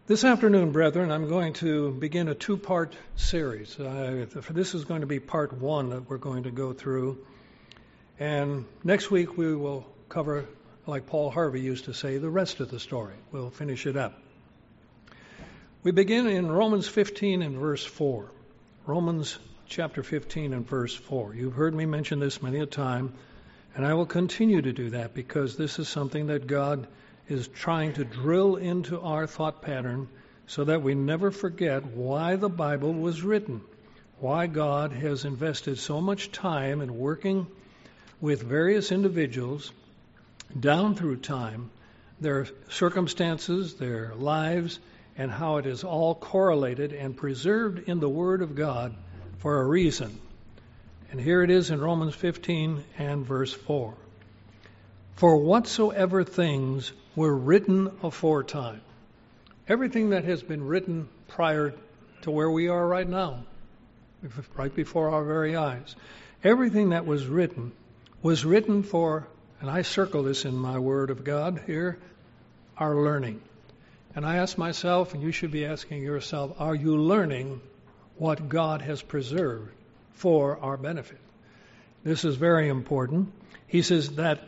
This afternoon, brethren, I'm going to begin a two-part series. This is going to be part one that we're going to go through. And next week we will cover, like Paul Harvey used to say, the rest of the story. We'll finish it up. We begin in Romans 15 and verse 4. Romans chapter 15 and verse 4. You've heard me mention this many a time, and I will continue to do that because this is something that God is trying to drill into our thought pattern so that we never forget why the Bible was written, why God has invested so much time in working with various individuals down through time, their circumstances, their lives, and how it is all correlated and preserved in the Word of God for a reason. And here it is in Romans 15 and verse 4. For whatsoever things were written aforetime. Everything that has been written prior to where we are right now, right before our very eyes. Everything that was written for, and I circle this in my Word of God here, our learning. And I ask myself, and you should be asking yourself, are you learning what God has preserved for our benefit? This is very important. He says that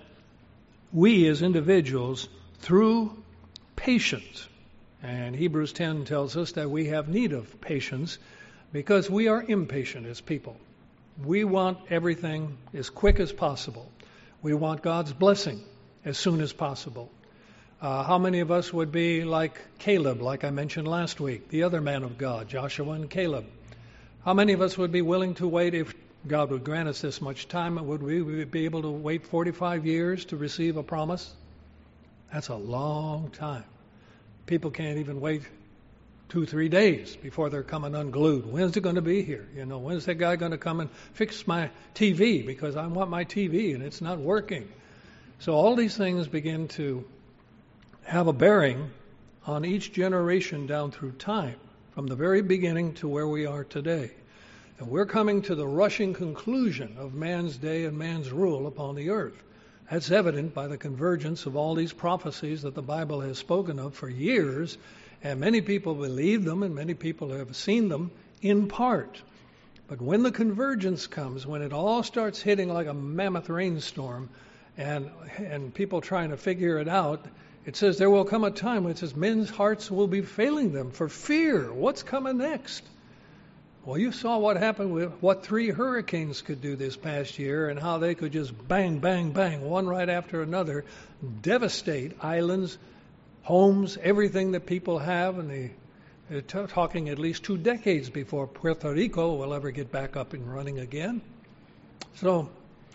we as individuals, through patience, and Hebrews 10 tells us that we have need of patience because we are impatient as people. We want everything as quick as possible. We want God's blessing as soon as possible. How many of us would be like Caleb, like I mentioned last week, the other man of God, Joshua and Caleb? How many of us would be willing to wait if God would grant us this much time? Would we be able to wait 45 years to receive a promise? That's a long time. People can't even wait 2-3 days before they're coming unglued. When's it going to be here? When's that guy going to come and fix my TV? Because I want my TV and it's not working. So all these things begin to have a bearing on each generation down through time, from the very beginning to where we are today. And we're coming to the rushing conclusion of man's day and man's rule upon the earth. That's evident by the convergence of all these prophecies that the Bible has spoken of for years, and many people believe them and many people have seen them in part. But when the convergence comes, when it all starts hitting like a mammoth rainstorm and people trying to figure it out, it says there will come a time when it says men's hearts will be failing them for fear. What's coming next? Well, you saw what happened with what 3 hurricanes could do this past year and how they could just bang, bang, bang, one right after another, devastate islands, homes, everything that people have. And they're talking at least 2 decades before Puerto Rico will ever get back up and running again. So,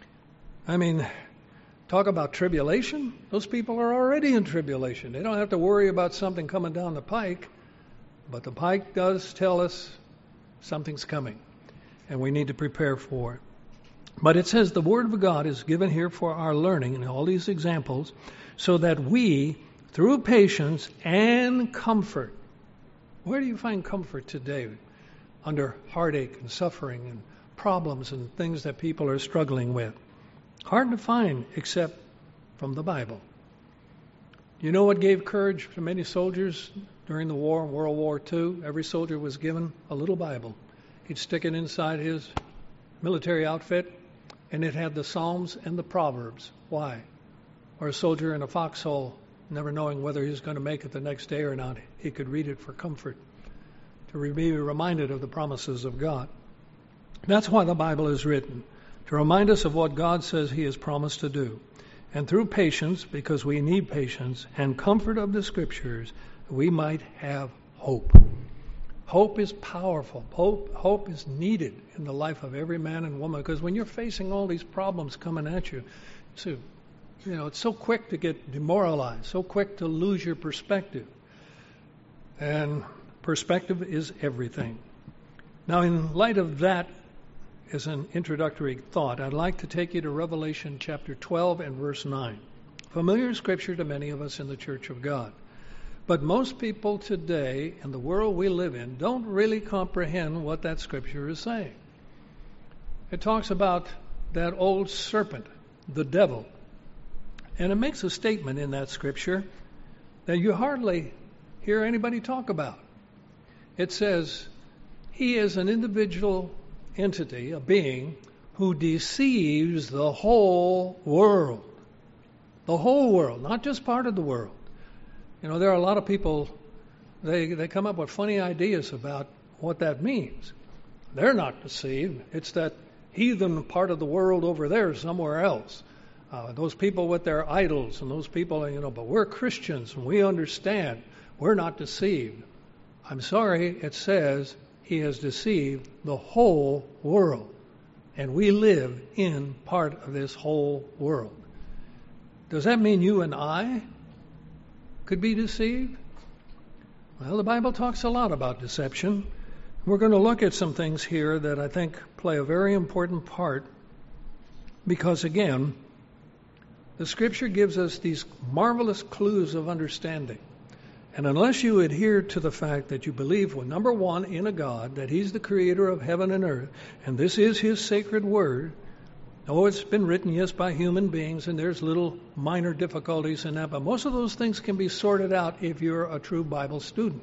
talk about tribulation. Those people are already in tribulation. They don't have to worry about something coming down the pike. But the pike does tell us something's coming, and we need to prepare for it. But it says the Word of God is given here for our learning in all these examples, so that we, through patience and comfort, where do you find comfort today under heartache and suffering and problems and things that people are struggling with? Hard to find except from the Bible. You know what gave courage to many soldiers during the war, World War II? Every soldier was given a little Bible. He'd stick it inside his military outfit, and it had the Psalms and the Proverbs. Why? Or a soldier in a foxhole, never knowing whether he was going to make it the next day or not, he could read it for comfort, to be reminded of the promises of God. That's why the Bible is written, to remind us of what God says He has promised to do. And through patience, because we need patience, and comfort of the Scriptures, we might have hope. Hope is powerful. Hope is needed in the life of every man and woman, because when you're facing all these problems coming at you, it's so quick to get demoralized, so quick to lose your perspective. And perspective is everything. Now, in light of that, as an introductory thought, I'd like to take you to Revelation chapter 12 and verse 9. Familiar scripture to many of us in the Church of God. But most people today, in the world we live in, don't really comprehend what that scripture is saying. It talks about that old serpent, the devil. And it makes a statement in that scripture that you hardly hear anybody talk about. It says he is an individual entity, a being, who deceives the whole world. The whole world, not just part of the world. You know, there are a lot of people, they come up with funny ideas about what that means. They're not deceived. It's that heathen part of the world over there somewhere else. Those people with their idols and those people, you know, but we're Christians and we understand. We're not deceived. I'm sorry, it says he has deceived the whole world. And we live in part of this whole world. Does that mean you and I could be deceived? Well, the Bible talks a lot about deception. We're going to look at some things here that I think play a very important part because, again, the Scripture gives us these marvelous clues of understanding. And unless you adhere to the fact that you believe, well, number one, in a God, that He's the creator of heaven and earth, and this is His sacred word, it's been written, yes, by human beings, and there's little minor difficulties in that, but most of those things can be sorted out if you're a true Bible student.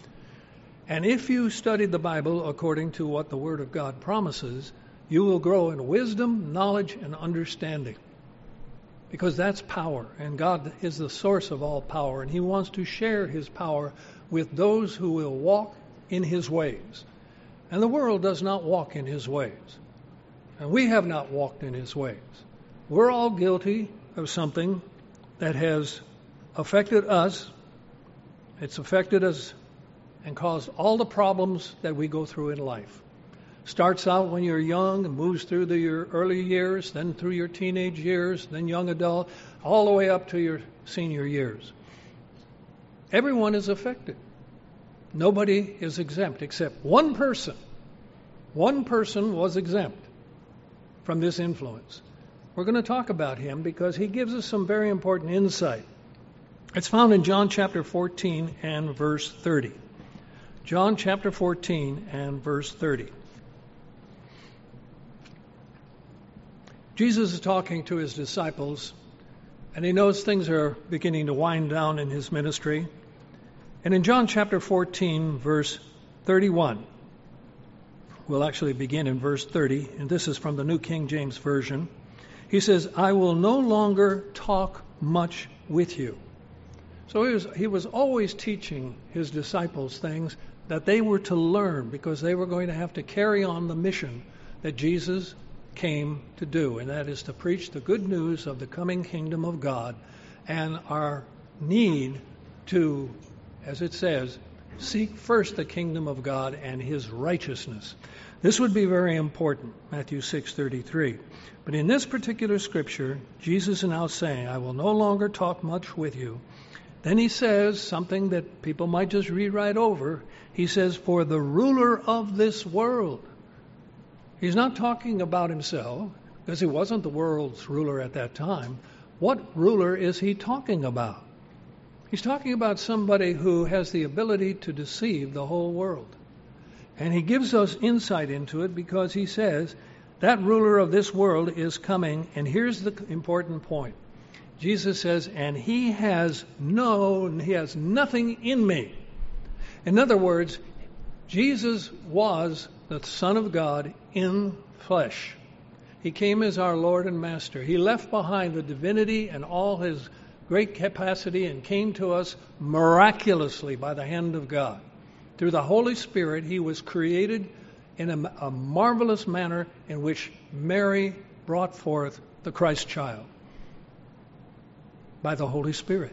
And if you study the Bible according to what the Word of God promises, you will grow in wisdom, knowledge, and understanding. Because that's power, and God is the source of all power, and He wants to share His power with those who will walk in His ways. And the world does not walk in His ways. And we have not walked in His ways. We're all guilty of something that has affected us. It's affected us and caused all the problems that we go through in life. Starts out when you're young and moves through your early years, then through your teenage years, then young adult, all the way up to your senior years. Everyone is affected. Nobody is exempt except one person. One person was exempt from this influence. We're going to talk about him because he gives us some very important insight. It's found in John chapter 14 and verse 30. John chapter 14 and verse 30. Jesus is talking to his disciples, and he knows things are beginning to wind down in his ministry. And in John chapter 14, verse 31, we'll actually begin in verse 30, and this is from the New King James Version. He says, I will no longer talk much with you. So he was always teaching his disciples things that they were to learn because they were going to have to carry on the mission that Jesus came to do, and that is to preach the good news of the coming kingdom of God and our need to, as it says, seek first the kingdom of God and His righteousness. This would be very important, Matthew 6:33. But in this particular scripture, Jesus is now saying, I will no longer talk much with you. Then he says something that people might just read right over. He says, for the ruler of this world. He's not talking about himself, because he wasn't the world's ruler at that time. What ruler is he talking about? He's talking about somebody who has the ability to deceive the whole world. And he gives us insight into it because he says, that ruler of this world is coming, and here's the important point. Jesus says, and he has nothing in me. In other words, Jesus was the Son of God in flesh. He came as our Lord and Master. He left behind the divinity and all His great capacity and came to us miraculously by the hand of God. Through the Holy Spirit, He was created in a marvelous manner in which Mary brought forth the Christ child by the Holy Spirit.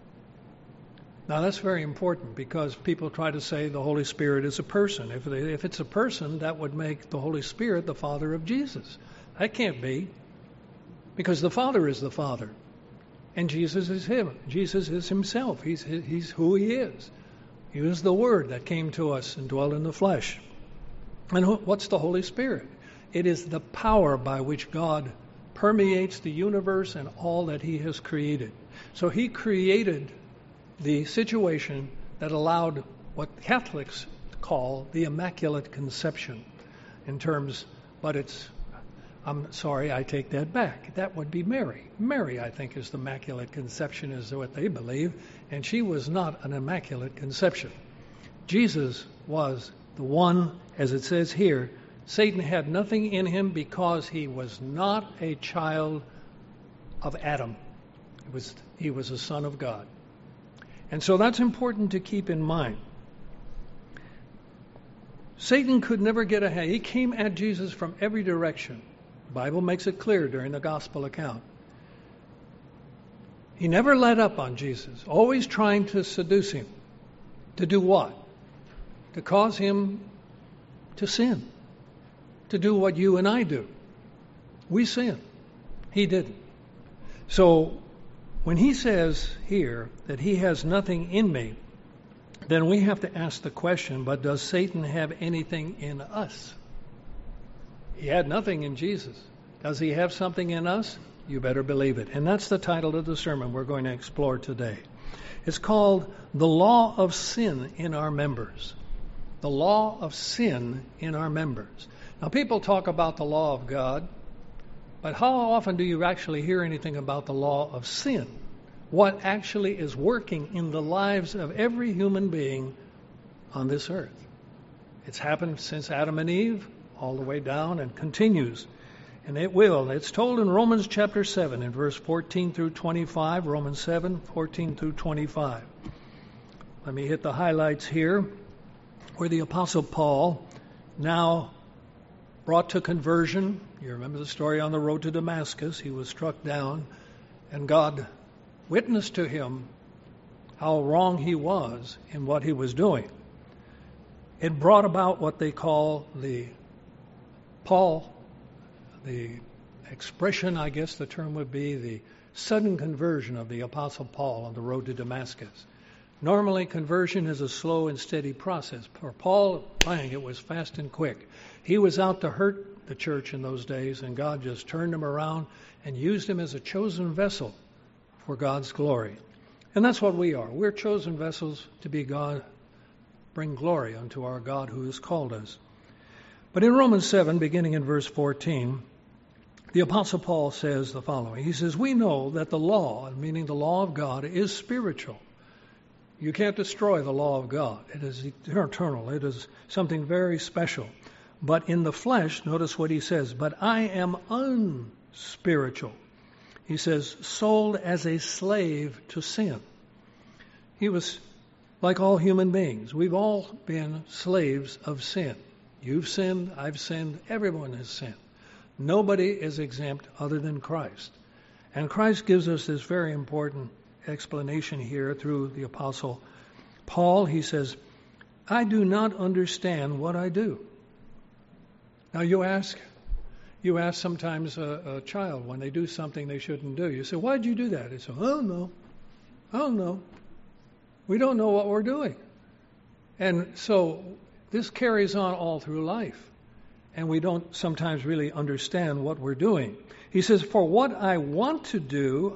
Now that's very important because people try to say the Holy Spirit is a person. If it's a person, that would make the Holy Spirit the Father of Jesus. That can't be, because the Father is the Father, and Jesus is Him. Jesus is Himself. He's who He is. He was the Word that came to us and dwelt in the flesh. And what's the Holy Spirit? It is the power by which God permeates the universe and all that He has created. So He created the situation that allowed what Catholics call the Immaculate Conception but it's I'm sorry, I take that back. That would be Mary. Mary, I think, is the Immaculate Conception, is what they believe, and she was not an Immaculate Conception. Jesus was the one, as it says here, Satan had nothing in him because he was not a child of Adam. He was a son of God. And so that's important to keep in mind. Satan could never get ahead. He came at Jesus from every direction. The Bible makes it clear during the gospel account. He never let up on Jesus, always trying to seduce him. To do what? To cause him to sin. To do what you and I do. We sin. He didn't. So when he says here that he has nothing in me, then we have to ask the question, but does Satan have anything in us? He had nothing in Jesus. Does he have something in us? You better believe it. And that's the title of the sermon we're going to explore today. It's called The Law of Sin in Our Members. The law of sin in our members. Now, people talk about the law of God, but how often do you actually hear anything about the law of sin? What actually is working in the lives of every human being on this earth? It's happened since Adam and Eve, all the way down, and continues. And it will. It's told in Romans chapter 7, in verse 14 through 25. Romans 7, 14 through 25. Let me hit the highlights here, where the Apostle Paul, now brought to conversion. You remember the story on the road to Damascus. He was struck down, and God witnessed to him how wrong he was in what he was doing. It brought about what they call the expression, I guess the term would be, the sudden conversion of the Apostle Paul on the road to Damascus. Normally, conversion is a slow and steady process. For Paul, it was fast and quick. He was out to hurt the church in those days, and God just turned him around and used him as a chosen vessel for God's glory. And that's what we are. We're chosen vessels to be God, bring glory unto our God who has called us. But in Romans 7, beginning in verse 14, the Apostle Paul says the following. He says, we know that the law, meaning the law of God, is spiritual. You can't destroy the law of God. It is eternal. It is something very special. But in the flesh, notice what he says, but I am unspiritual. He says, sold as a slave to sin. He was like all human beings. We've all been slaves of sin. You've sinned, I've sinned, everyone has sinned. Nobody is exempt other than Christ. And Christ gives us this very important explanation here through the Apostle Paul. He says, I do not understand what I do. Now you ask sometimes a child when they do something they shouldn't do. You say, why'd you do that? They say, I don't know. We don't know what we're doing. And so this carries on all through life. And we don't sometimes really understand what we're doing. He says, for what I want to do,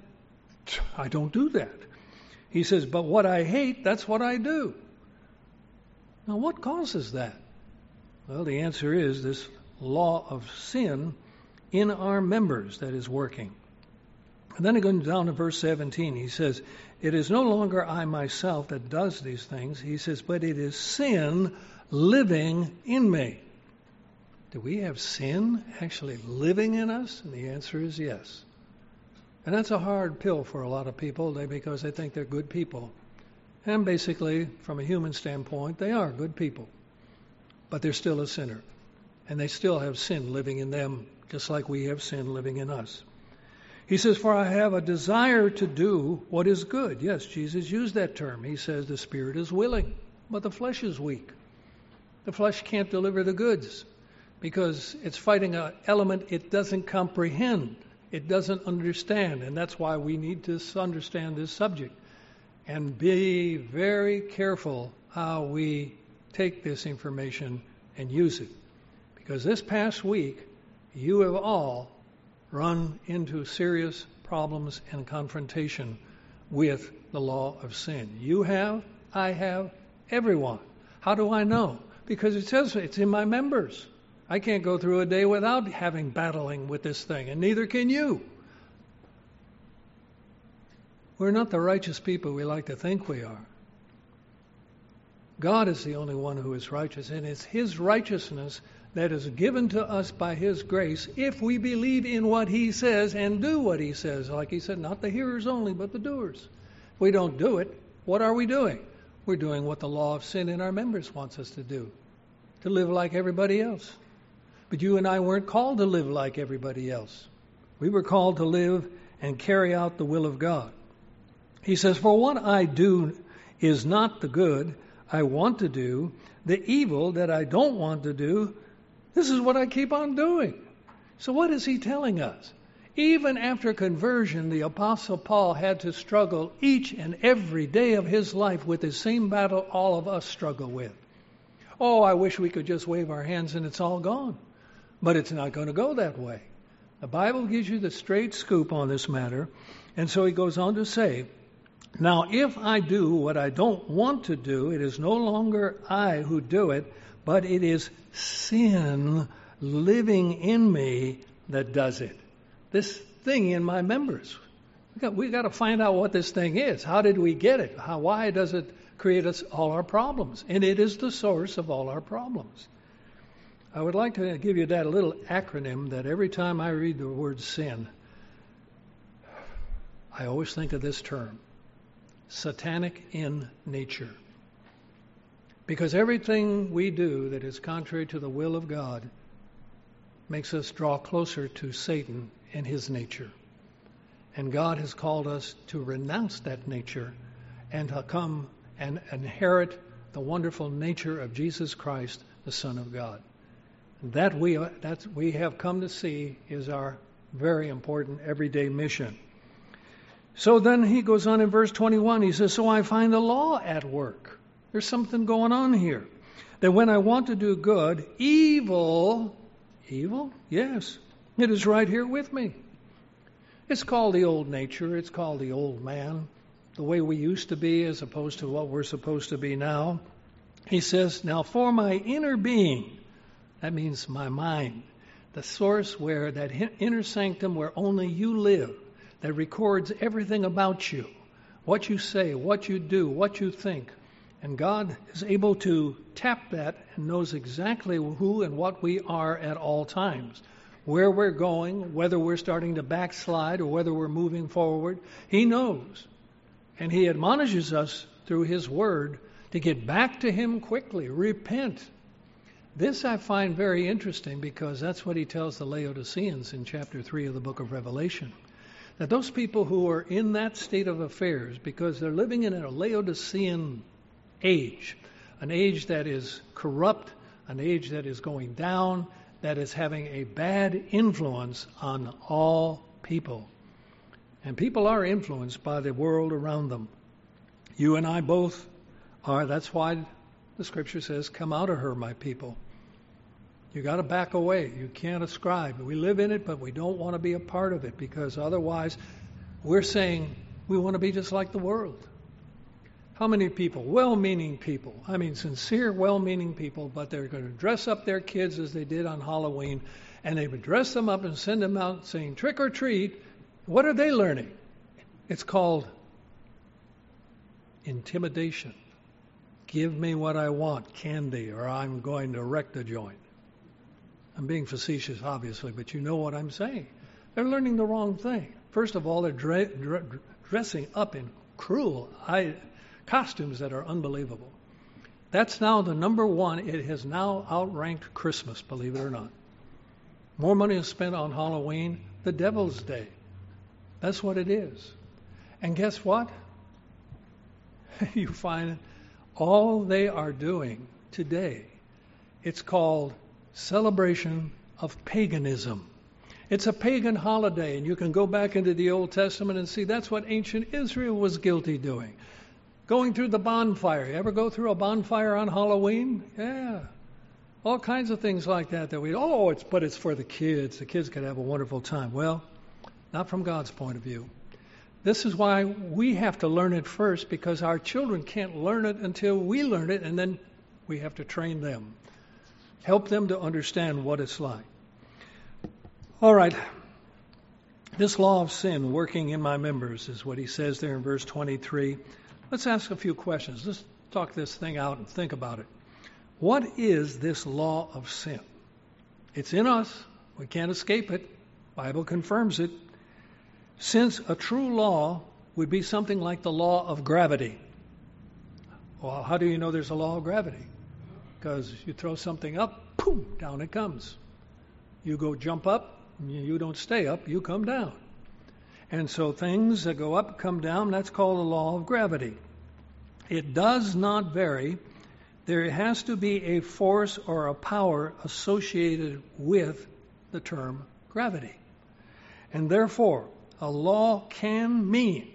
I don't do that. He says, but what I hate, that's what I do. Now, what causes that? Well, the answer is this law of sin in our members that is working. And then going down to verse 17, he says, it is no longer I myself that does these things. He says, but it is sin living in me. Do we have sin actually living in us? And the answer is yes. And that's a hard pill for a lot of people because they think they're good people. And basically, from a human standpoint, they are good people. But they're still a sinner. And they still have sin living in them, just like we have sin living in us. He says, for I have a desire to do what is good. Yes, Jesus used that term. He says the spirit is willing, but the flesh is weak. The flesh can't deliver the goods because it's fighting an element it doesn't comprehend. It doesn't understand. And that's why we need to understand this subject and be very careful how we take this information and use it. Because this past week, you have all run into serious problems and confrontation with the law of sin. You have, I have, everyone. How do I know? Because it says it's in my members. I can't go through a day without battling with this thing, and neither can you. We're not the righteous people we like to think we are. God is the only one who is righteous, and it's His righteousness that is given to us by His grace if we believe in what He says and do what He says. Like He said, not the hearers only, but the doers. If we don't do it, what are we doing? We're doing what the law of sin in our members wants us to do, to live like everybody else. But you and I weren't called to live like everybody else. We were called to live and carry out the will of God. He says, for what I do is not the good I want to do, the evil that I don't want to do, this is what I keep on doing. So what is he telling us? Even after conversion, the Apostle Paul had to struggle each and every day of his life with the same battle all of us struggle with. Oh, I wish we could just wave our hands and it's all gone. But it's not going to go that way. The Bible gives you the straight scoop on this matter. And so he goes on to say, now if I do what I don't want to do, it is no longer I who do it, but it is sin living in me that does it. This thing in my members. We got to find out what this thing is. How did we get it? Why does it create us all our problems? And it is the source of all our problems. I would like to give you that little acronym that every time I read the word sin, I always think of this term, satanic in nature. Because everything we do that is contrary to the will of God makes us draw closer to Satan and his nature. And God has called us to renounce that nature and to come and inherit the wonderful nature of Jesus Christ, the Son of God. That we have come to see is our very important everyday mission. So then he goes on in verse 21, he says, so I find the law at work. There's something going on here. That when I want to do good, evil, yes, it is right here with me. It's called the old nature. It's called the old man. The way we used to be as opposed to what we're supposed to be now. He says, now for my inner being, that means my mind, the source where that inner sanctum where only you live, that records everything about you, what you say, what you do, what you think. And God is able to tap that and knows exactly who and what we are at all times. Where we're going, whether we're starting to backslide or whether we're moving forward. He knows. And He admonishes us through His Word to get back to Him quickly. Repent. This I find very interesting because that's what He tells the Laodiceans in chapter 3 of the book of Revelation. That those people who are in that state of affairs, because they're living in a Laodicean age, an age that is corrupt, an age that is going down, that is having a bad influence on all people. And people are influenced by the world around them. You and I both are. That's why the Scripture says, come out of her, my people. You got to back away. You can't ascribe. We live in it, but we don't want to be a part of it because otherwise we're saying we want to be just like the world. How many people, well-meaning people, I mean sincere, well-meaning people, but they're going to dress up their kids as they did on Halloween, and they would dress them up and send them out saying, trick or treat. What are they learning? It's called intimidation. Give me what I want, candy, or I'm going to wreck the joint. I'm being facetious, obviously, but you know what I'm saying. They're learning the wrong thing. First of all, they're dressing up in cruel costumes that are unbelievable. That's now the number one. It has now outranked Christmas, believe it or not. More money is spent on Halloween, the Devil's Day. That's what it is. And guess what? You find all they are doing today, it's called celebration of paganism. It's a pagan holiday, and you can go back into the Old Testament and see that's what ancient Israel was guilty doing. Going through the bonfire. You ever go through a bonfire on Halloween? Yeah. All kinds of things like that but it's for the kids. The kids can have a wonderful time. Well, not from God's point of view. This is why we have to learn it first, because our children can't learn it until we learn it, and then we have to train them. Help them to understand what it's like. All right. This law of sin working in my members is what he says there in verse 23. Let's ask a few questions. Let's talk this thing out and think about it. What is this law of sin? It's in us. We can't escape it. The Bible confirms it. Since a true law would be something like the law of gravity. Well, how do you know there's a law of gravity? Because you throw something up, boom, down it comes. You go jump up, you don't stay up, you come down. And so things that go up come down, that's called the law of gravity. It does not vary. There has to be a force or a power associated with the term gravity. And therefore, a law can mean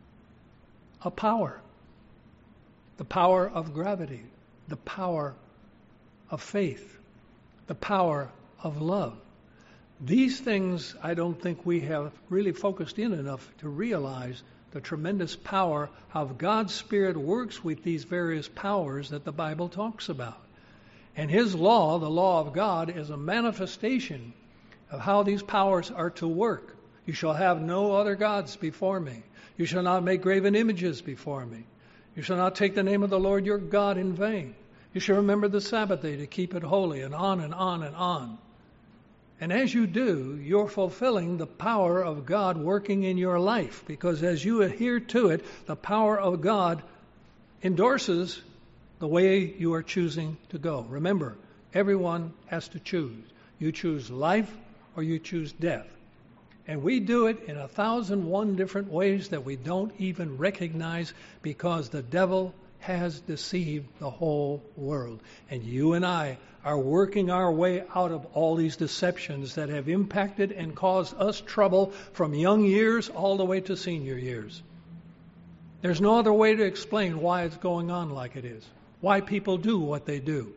a power. The power of gravity, the power of faith, the power of love. These things I don't think we have really focused in enough to realize the tremendous power how God's Spirit works with these various powers that the Bible talks about. And His law, the law of God, is a manifestation of how these powers are to work. You shall have no other gods before me. You shall not make graven images before me. You shall not take the name of the Lord your God in vain. You shall remember the Sabbath day to keep it holy, and on and on and on. And as you do, you're fulfilling the power of God working in your life, because as you adhere to it, the power of God endorses the way you are choosing to go. Remember, everyone has to choose. You choose life or you choose death. And we do it in 1,001 different ways that we don't even recognize, because the devil has deceived the whole world. And you and I are working our way out of all these deceptions that have impacted and caused us trouble from young years all the way to senior years. There's no other way to explain why it's going on like it is, why people do what they do.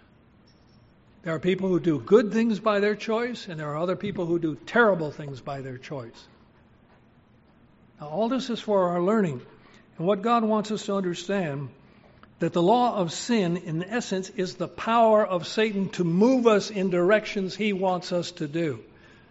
There are people who do good things by their choice, and there are other people who do terrible things by their choice. Now, all this is for our learning. And what God wants us to understand, that the law of sin, in essence, is the power of Satan to move us in directions he wants us to do.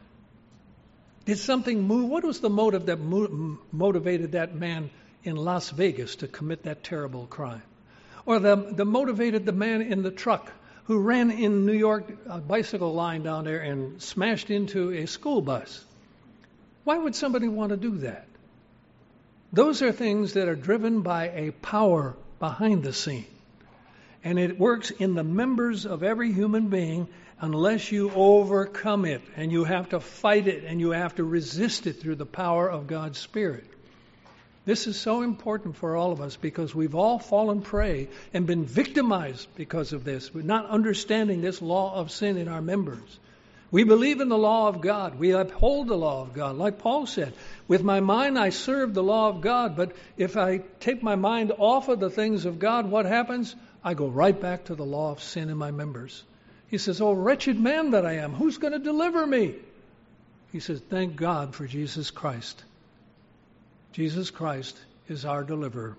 Did something move? What was the motive that motivated that man in Las Vegas to commit that terrible crime? Or the motivated the man in the truck who ran in New York bicycle line down there and smashed into a school bus? Why would somebody want to do that? Those are things that are driven by a power behind the scene. And it works in the members of every human being unless you overcome it, and you have to fight it, and you have to resist it through the power of God's Spirit. This is so important for all of us, because we've all fallen prey and been victimized because of this. We're not understanding this law of sin in our members. We believe in the law of God. We uphold the law of God. Like Paul said, with my mind I serve the law of God, but if I take my mind off of the things of God, what happens? I go right back to the law of sin in my members. He says, oh, wretched man that I am, who's going to deliver me? He says, thank God for Jesus Christ. Jesus Christ is our deliverer.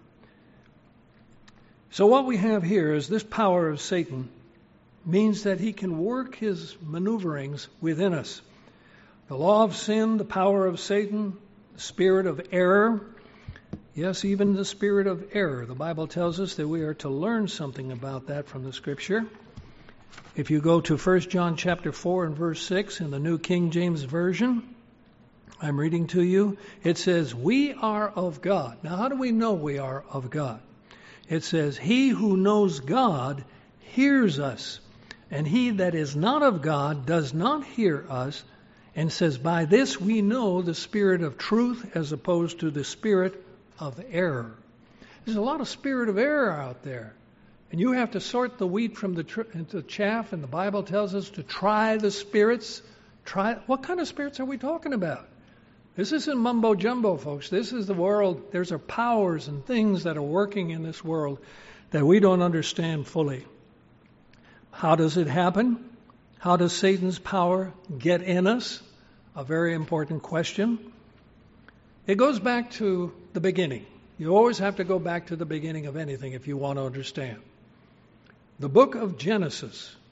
So what we have here is this power of Satan means that he can work his maneuverings within us. The law of sin, the power of Satan, the spirit of error. Yes, even the spirit of error. The Bible tells us that we are to learn something about that from the Scripture. If you go to 1 John chapter 4 and verse 6 in the New King James Version, I'm reading to you, it says, we are of God. Now, how do we know we are of God? It says, he who knows God hears us, and he that is not of God does not hear us, and says, by this we know the spirit of truth as opposed to the spirit of error. There's a lot of spirit of error out there. And you have to sort the wheat from the chaff, and the Bible tells us to try the spirits. What kind of spirits are we talking about? This isn't mumbo jumbo, folks. This is the world. There's powers and things that are working in this world that we don't understand fully. How does it happen? How does Satan's power get in us? A very important question. It goes back to the beginning. You always have to go back to the beginning of anything if you want to understand. The book of Genesis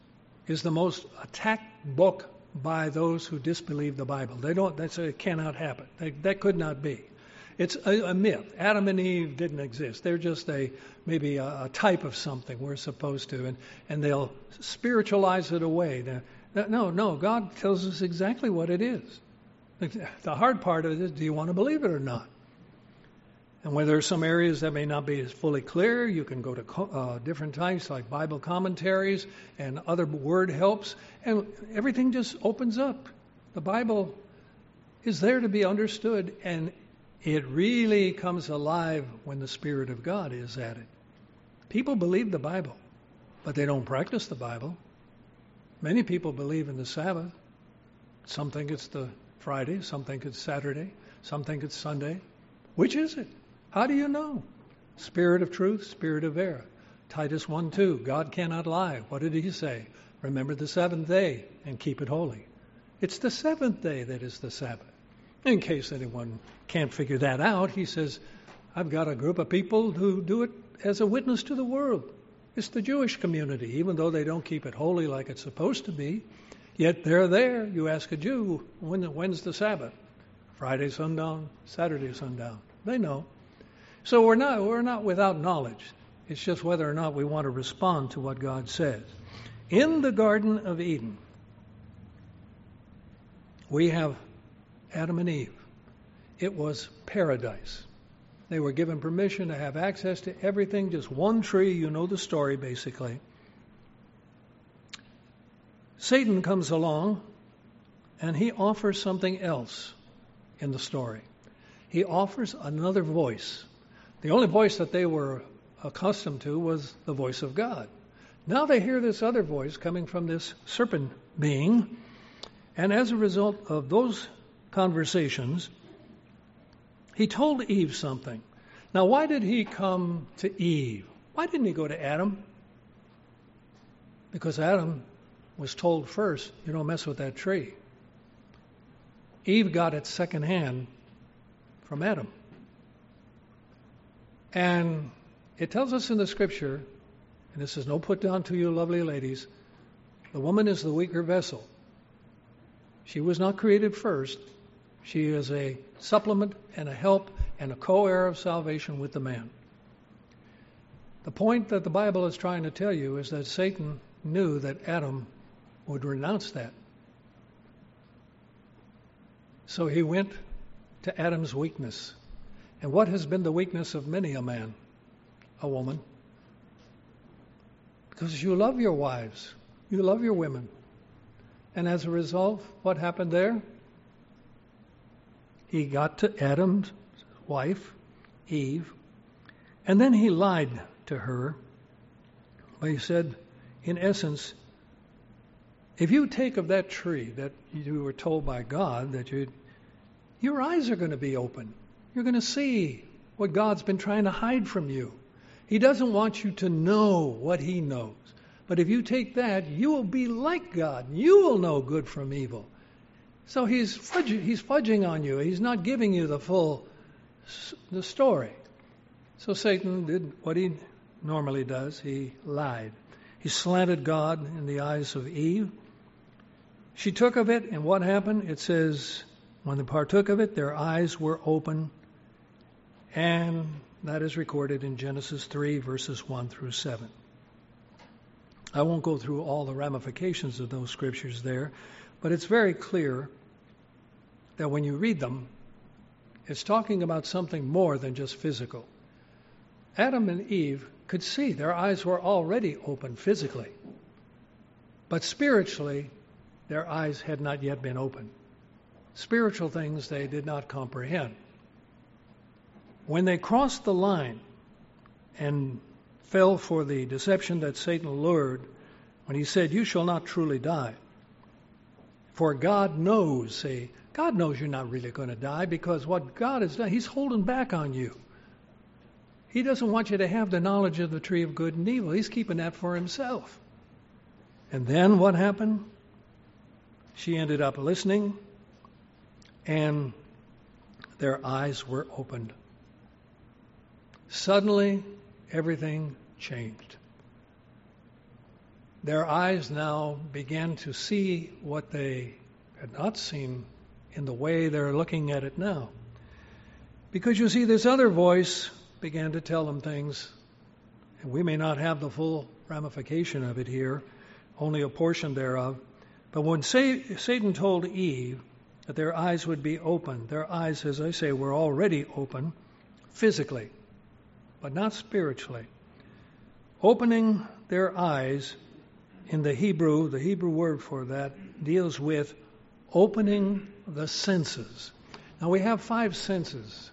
is the most attacked book by those who disbelieve the Bible. They say it cannot happen. That could not be. It's a myth. Adam and Eve didn't exist. They're just maybe a type of something we're supposed to, and they'll spiritualize it away. No, God tells us exactly what it is. The hard part of it is, do you want to believe it or not? And where there are some areas that may not be as fully clear, you can go to different types like Bible commentaries and other word helps, and everything just opens up. The Bible is there to be understood, and it really comes alive when the Spirit of God is at it. People believe the Bible, but they don't practice the Bible. Many people believe in the Sabbath. Some think it's the Friday, some think it's Saturday, some think it's Sunday. Which is it? How do you know? Spirit of truth, spirit of error. Titus 1:2, God cannot lie. What did he say? Remember the seventh day and keep it holy. It's the seventh day that is the Sabbath. In case anyone can't figure that out, he says, I've got a group of people who do it as a witness to the world. It's the Jewish community, even though they don't keep it holy like it's supposed to be. Yet they're there. You ask a Jew, when's the Sabbath? Friday sundown, Saturday sundown. They know. So we're not without knowledge. It's just whether or not we want to respond to what God says. In the Garden of Eden, we have Adam and Eve. It was paradise. They were given permission to have access to everything, just one tree. You know the story, basically. Satan comes along, and he offers something else in the story. He offers another voice. The only voice that they were accustomed to was the voice of God. Now they hear this other voice coming from this serpent being, and as a result of those conversations, he told Eve something. Now, why did he come to Eve? Why didn't he go to Adam? Because Adam was told first, you don't mess with that tree. Eve got it secondhand from Adam. And it tells us in the scripture, and this is no put down to you lovely ladies, the woman is the weaker vessel. She was not created first. She is a supplement and a help and a co-heir of salvation with the man. The point that the Bible is trying to tell you is that Satan knew that Adam would renounce that. So he went to Adam's weakness. And what has been the weakness of many a man, a woman? Because you love your wives, you love your women. And as a result, what happened there? He got to Adam's wife, Eve, and then he lied to her. But he said, in essence, if you take of that tree that you were told by God that your eyes are going to be open. You're going to see what God's been trying to hide from you. He doesn't want you to know what he knows. But if you take that, you will be like God. You will know good from evil. So he's fudging on you. He's not giving you the story. So Satan did what he normally does. He lied. He slandered God in the eyes of Eve. She took of it, and what happened? It says, when they partook of it, their eyes were open. And that is recorded in Genesis 3, verses 1 through 7. I won't go through all the ramifications of those scriptures there, but it's very clear that when you read them, it's talking about something more than just physical. Adam and Eve could see their eyes were already open physically, but spiritually, their eyes had not yet been opened. Spiritual things they did not comprehend. When they crossed the line and fell for the deception that Satan lured, when he said, you shall not truly die. For God knows you're not really going to die, because what God has done, he's holding back on you. He doesn't want you to have the knowledge of the tree of good and evil. He's keeping that for himself. And then what happened? She ended up listening, and their eyes were opened. Suddenly, everything changed. their eyes now began to see what they had not seen in the way they're looking at it now. Because you see, this other voice began to tell them things, and we may not have the full ramification of it here, only a portion thereof. But when Satan told Eve that their eyes would be open, their eyes, as I say, were already open physically, but not spiritually. Opening their eyes in the Hebrew word for that deals with opening the senses. Now we have five senses.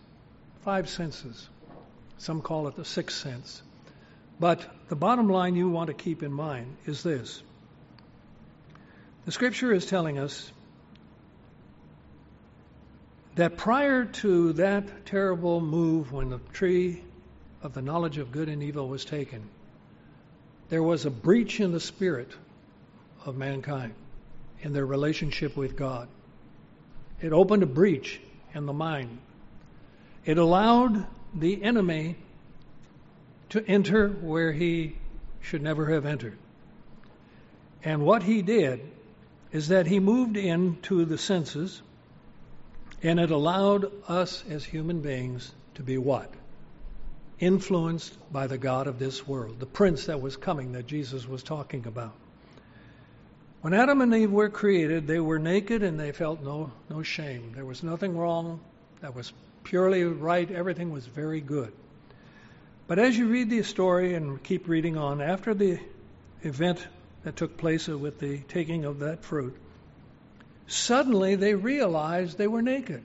Some call it the sixth sense. But the bottom line you want to keep in mind is this. The Scripture is telling us that prior to that terrible move when the tree of the knowledge of good and evil was taken, there was a breach in the spirit of mankind in their relationship with God. It opened a breach in the mind. It allowed the enemy to enter where he should never have entered. And what he did is that he moved into the senses, and it allowed us as human beings to be what? Influenced by the god of this world, the prince that was coming that Jesus was talking about. When Adam and Eve were created, they were naked and they felt no shame. There was nothing wrong. That was purely right. Everything was very good. But as you read the story and keep reading on, after the event that took place with the taking of that fruit, suddenly they realized they were naked.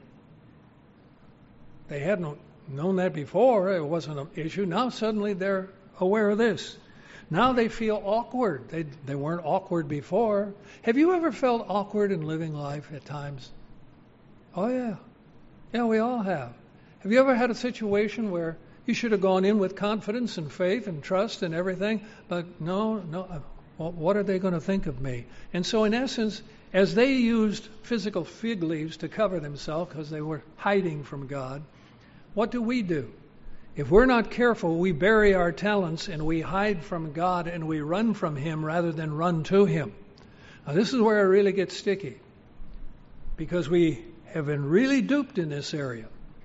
They hadn't known that before. It wasn't an issue. Now suddenly they're aware of this. Now they feel awkward. They weren't awkward before. Have you ever felt awkward in living life at times? Oh, yeah. Yeah, we all have. Have you ever had a situation where you should have gone in with confidence and faith and trust and everything, but no, what are they going to think of me? And so in essence, as they used physical fig leaves to cover themselves because they were hiding from God, what do? If we're not careful, we bury our talents and we hide from God and we run from Him rather than run to Him. Now this is where it really gets sticky, because we have been really duped in this area.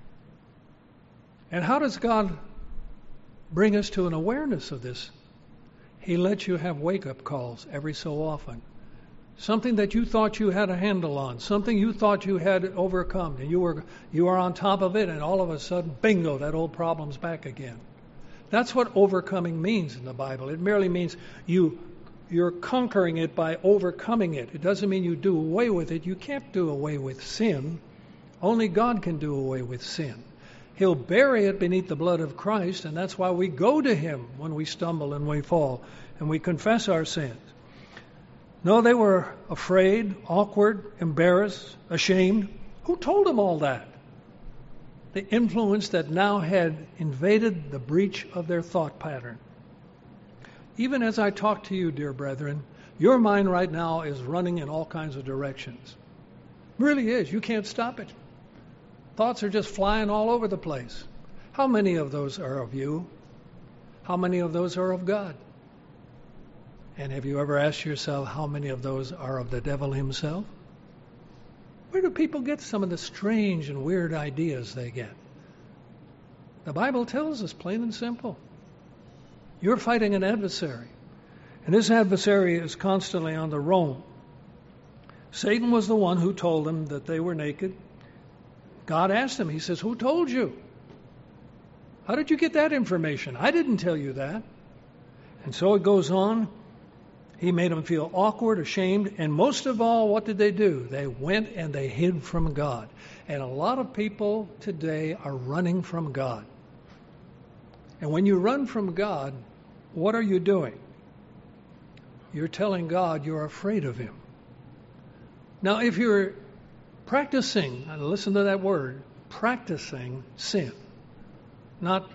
And how does God bring us to an awareness of this? He lets you have wake-up calls every so often. Something that you thought you had a handle on, something you thought you had overcome, and you were on top of it, and all of a sudden, bingo, that old problem's back again. That's what overcoming means in the Bible. It merely means you're conquering it by overcoming it. It doesn't mean you do away with it. You can't do away with sin. Only God can do away with sin. He'll bury it beneath the blood of Christ, and that's why we go to Him when we stumble and we fall, and we confess our sins. No, they were afraid, awkward, embarrassed, ashamed. Who told them all that? The influence that now had invaded the breach of their thought pattern. Even as I talk to you, dear brethren, your mind right now is running in all kinds of directions. It really is. You can't stop it. Thoughts are just flying all over the place. How many of those are of you? How many of those are of God? And have you ever asked yourself how many of those are of the devil himself? Where do people get some of the strange and weird ideas they get? The Bible tells us plain and simple. You're fighting an adversary. And this adversary is constantly on the roam. Satan was the one who told them that they were naked. God asked him, He says, who told you? How did you get that information? I didn't tell you that. And so it goes on. He made them feel awkward, ashamed, and most of all, what did they do? They went and they hid from God. And a lot of people today are running from God. And when you run from God, what are you doing? You're telling God you're afraid of Him. Now, if you're practicing, and listen to that word, practicing sin, not,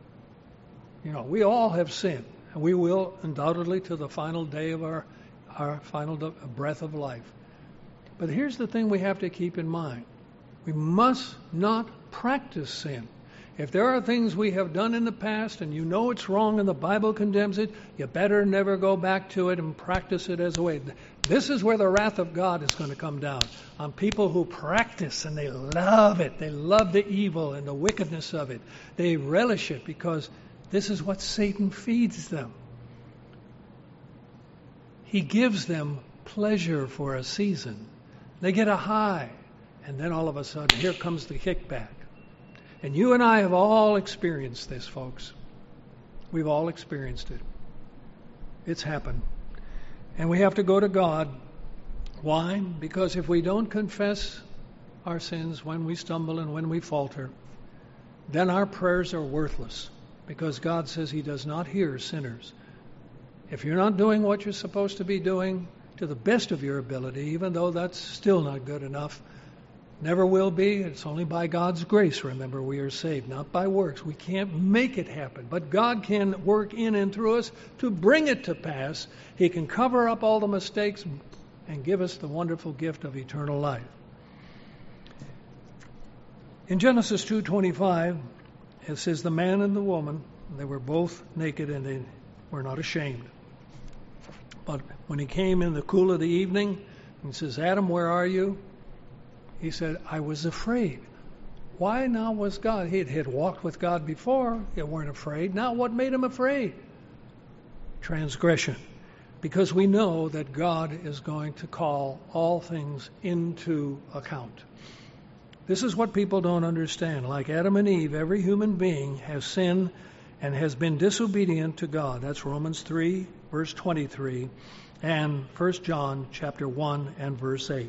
we all have sinned. And we will undoubtedly to the final day of our final breath of life. But here's the thing we have to keep in mind. We must not practice sin. If there are things we have done in the past and you know it's wrong and the Bible condemns it, you better never go back to it and practice it as a way. This is where the wrath of God is going to come down on people who practice and they love it. They love the evil and the wickedness of it. They relish it because this is what Satan feeds them. He gives them pleasure for a season. They get a high, and then all of a sudden, here comes the kickback. And you and I have all experienced this, folks. We've all experienced it. It's happened. And we have to go to God. Why? Because if we don't confess our sins when we stumble and when we falter, then our prayers are worthless. Because God says He does not hear sinners. If you're not doing what you're supposed to be doing to the best of your ability, even though that's still not good enough, never will be. It's only by God's grace, remember, we are saved, not by works. We can't make it happen, but God can work in and through us to bring it to pass. He can cover up all the mistakes and give us the wonderful gift of eternal life. In Genesis 2:25, it says, the man and the woman, they were both naked and they were not ashamed. But when he came in the cool of the evening, he says, Adam, where are you? He said, I was afraid. Why now was God? He had walked with God before. They weren't afraid. Now what made him afraid? Transgression. Because we know that God is going to call all things into account. This is what people don't understand. Like Adam and Eve, every human being has sinned and has been disobedient to God. That's Romans 3, verse 23, and 1 John chapter 1 and verse 8.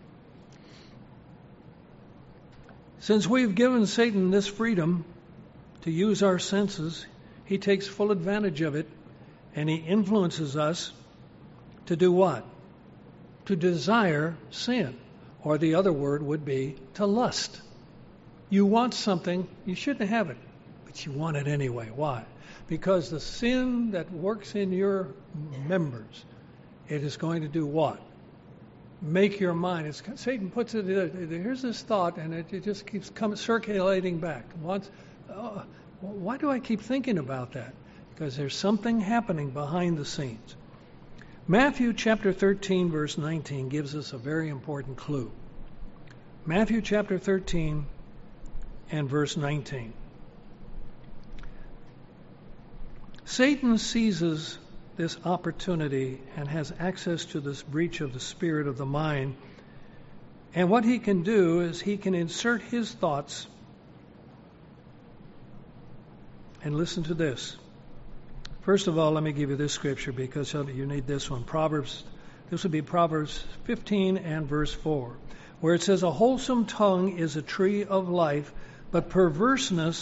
Since we've given Satan this freedom to use our senses, he takes full advantage of it, and he influences us to do what? To desire sin. Or the other word would be to lust. You want something, you shouldn't have it, but you want it anyway. Why? Because the sin that works in your members, it is going to do what? Make your mind. Satan puts it, here's this thought, and it just keeps circulating back. Why do I keep thinking about that? Because there's something happening behind the scenes. Matthew chapter 13, verse 19 gives us a very important clue. Matthew chapter 13 and verse 19. Satan seizes this opportunity and has access to this breach of the spirit of the mind. And what he can do is he can insert his thoughts. And listen to this. First of all, let me give you this scripture because you need this one. This would be Proverbs 15 and verse 4, where it says, a wholesome tongue is a tree of life, but perverseness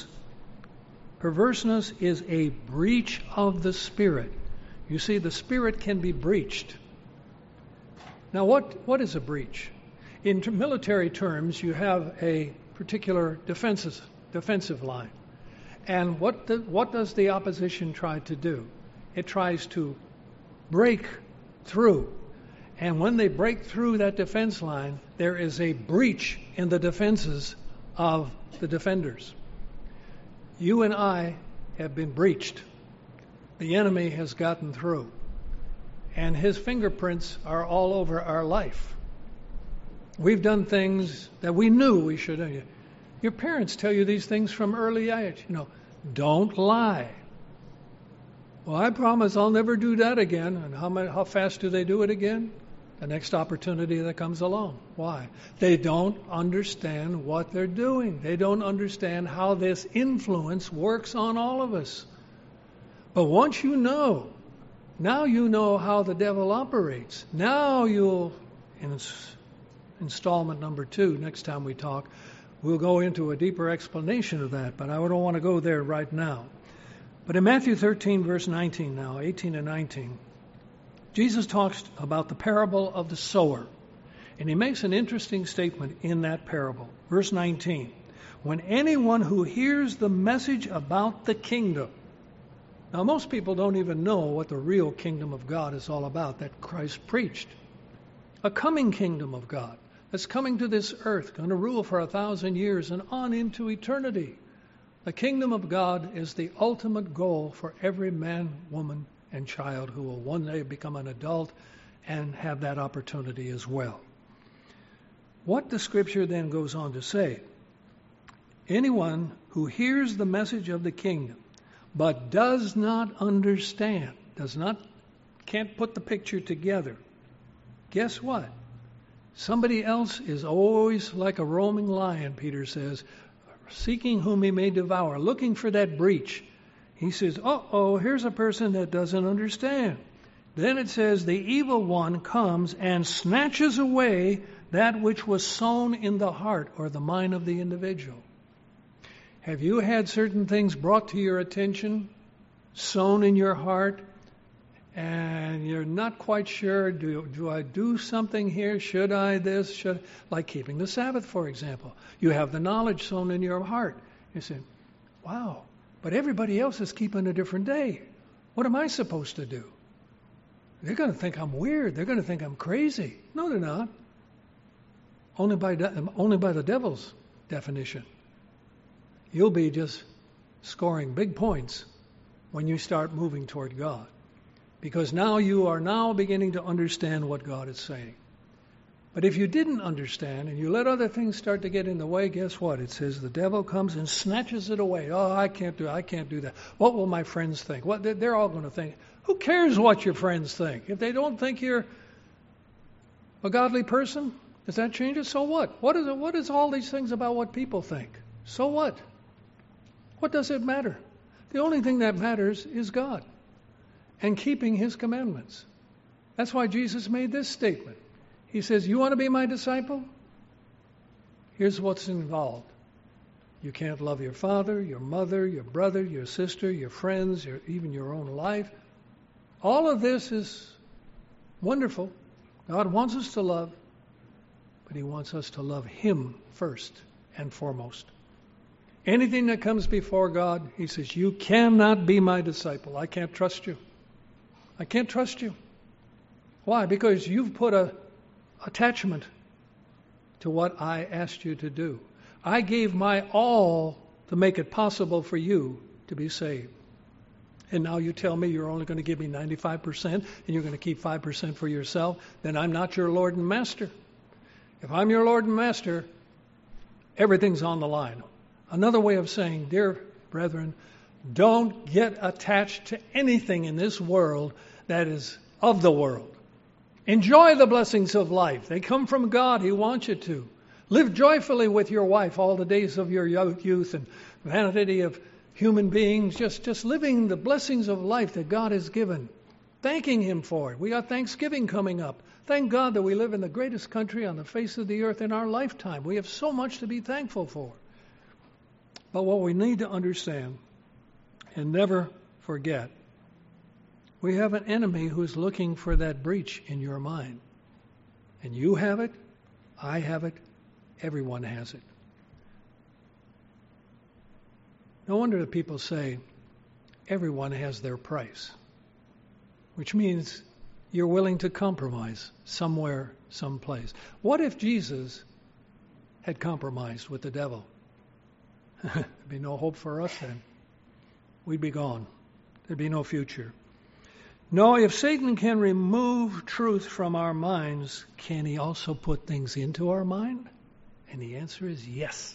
is a breach of the spirit. You see, the spirit can be breached. Now, what is a breach? In military terms, you have a particular defensive line. And what does the opposition try to do? It tries to break through. And when they break through that defense line, there is a breach in the defenses of the defenders. You and I have been breached. The enemy has gotten through. And his fingerprints are all over our life. We've done things that we knew we should have. Your parents tell you these things from early age. Don't lie. Well, I promise I'll never do that again. And how fast do they do it again? The next opportunity that comes along. Why? They don't understand what they're doing. They don't understand how this influence works on all of us. But once you know, now you know how the devil operates. Now you'll, in installment number 2, next time we talk, we'll go into a deeper explanation of that, but I don't want to go there right now. But in Matthew 13, verse 19 now, 18 and 19, Jesus talks about the parable of the sower. And he makes an interesting statement in that parable. Verse 19, when anyone who hears the message about the kingdom. Now, most people don't even know what the real kingdom of God is all about that Christ preached. A coming kingdom of God that's coming to this earth, going to rule for 1,000 years and on into eternity. The kingdom of God is the ultimate goal for every man, woman, and child who will one day become an adult and have that opportunity as well. What the scripture then goes on to say, anyone who hears the message of the kingdom but does not understand, can't put the picture together, guess what? Somebody else is always like a roaming lion, Peter says, seeking whom he may devour, looking for that breach. He says, here's a person that doesn't understand. Then it says, the evil one comes and snatches away that which was sown in the heart or the mind of the individual. Have you had certain things brought to your attention, sown in your heart, and you're not quite sure, do I do something here? Should I this? Like keeping the Sabbath, for example. You have the knowledge sown in your heart. You say, wow, but everybody else is keeping a different day. What am I supposed to do? They're going to think I'm weird. They're going to think I'm crazy. No, they're not. Only by the devil's definition. You'll be just scoring big points when you start moving toward God. Because now you are now beginning to understand what God is saying. But if you didn't understand and you let other things start to get in the way, guess what? It says the devil comes and snatches it away. Oh, I can't do that. What will my friends think? What they're all going to think. Who cares what your friends think? If they don't think you're a godly person, does that change it? So what? What is all these things about what people think? So what? What does it matter? The only thing that matters is God and keeping His commandments. That's why Jesus made this statement. He says, you want to be my disciple? Here's what's involved. You can't love your father, your mother, your brother, your sister, your friends, even your own life. All of this is wonderful. God wants us to love, but He wants us to love Him first and foremost. Anything that comes before God, He says, you cannot be my disciple. I can't trust you. I can't trust you. Why? Because you've put an attachment to what I asked you to do. I gave my all to make it possible for you to be saved. And now you tell me you're only going to give me 95% and you're going to keep 5% for yourself, then I'm not your Lord and Master. If I'm your Lord and Master, everything's on the line. Another way of saying, dear brethren, don't get attached to anything in this world that is of the world. Enjoy the blessings of life. They come from God. He wants you to. Live joyfully with your wife all the days of your youth and vanity of human beings. Just living the blessings of life that God has given. Thanking Him for it. We got Thanksgiving coming up. Thank God that we live in the greatest country on the face of the earth in our lifetime. We have so much to be thankful for. But what we need to understand and never forget, we have an enemy who's looking for that breach in your mind. And you have it, I have it, everyone has it. No wonder that people say everyone has their price, which means you're willing to compromise somewhere, someplace. What if Jesus had compromised with the devil? There'd be no hope for us then. We'd be gone. There'd be no future. No, if Satan can remove truth from our minds, can he also put things into our mind? And the answer is yes.